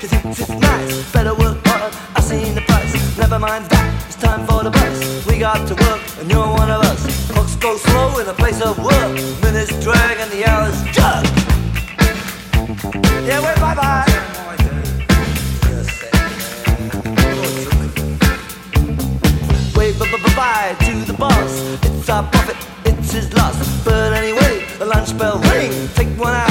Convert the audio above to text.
He thinks it's nice, better work hard, I've seen the price. Never mind that, it's time for the bus. We got to work and you're one of us. Clocks go slow in a place of work. Minutes drag and the hours jug. Yeah, wait, bye-bye. Wave bye-bye to the boss. It's our profit, it's his loss. But anyway, the lunch bell ring. Take one out.